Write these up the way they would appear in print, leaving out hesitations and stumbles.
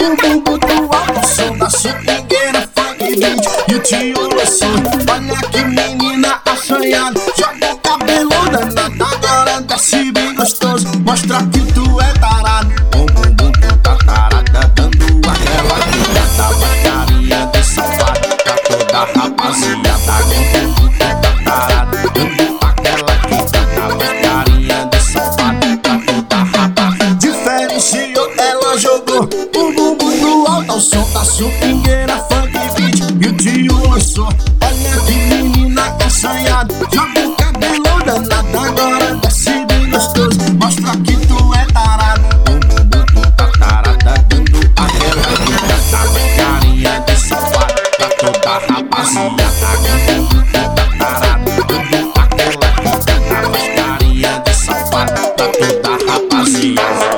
o bumbum do alto, som da swingueira, funk beat e o tio lançou. Olha que menina assanhada, joga o cabelo danado, agora desce bem gostoso, mostra que tu é tarado. O bumbum tá tarada, dando aquela cuidada, baixaria de safado pra toda a rapaziada. O bumbum tá tarada, dando aquela cuidada, baixaria de safado pra toda a rapaziada. Diferenciou, ela jogou o bumbum no alto, ao som da swingueira, funk beat e o tio lançou. Olha que menina assanhada, joga o cabelo danado, agora desce bem gostoso, mostra que tu é tarado. O bumbum tá tarada, dando aquela cuidada, baixaria de safado pra toda a rapaziada. O bumbum tá tarada, dando aquela cuidada, baixaria de safado pra toda a rapaziada.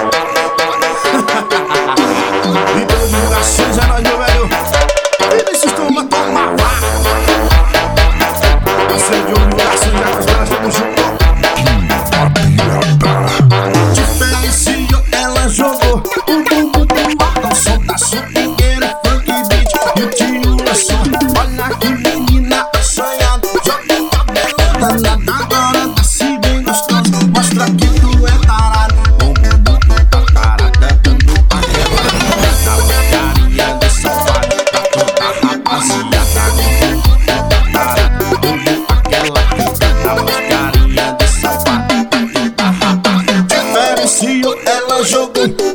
E Deus divulgações é nóis, meu velho. Vinícius, toma, toma, vá. Você de divulgações, já que os caras estamos juntos. Diferenciou, ela jogou o bumbum do alto, ao som da swingueira, funk beat e o tio lançou. Olha que menina assanhada, joga o cabelo danado, agora desce bem gostoso, mostra que tu é tarado. O bumbum tá tarada, dando aquela cuidada, baixaria de safado pra toda a rapaziada. O bumbum tá tarada, dando aquela cuidada, baixaria de safado pra toda a rapaziada. Diferenciou, ela jogou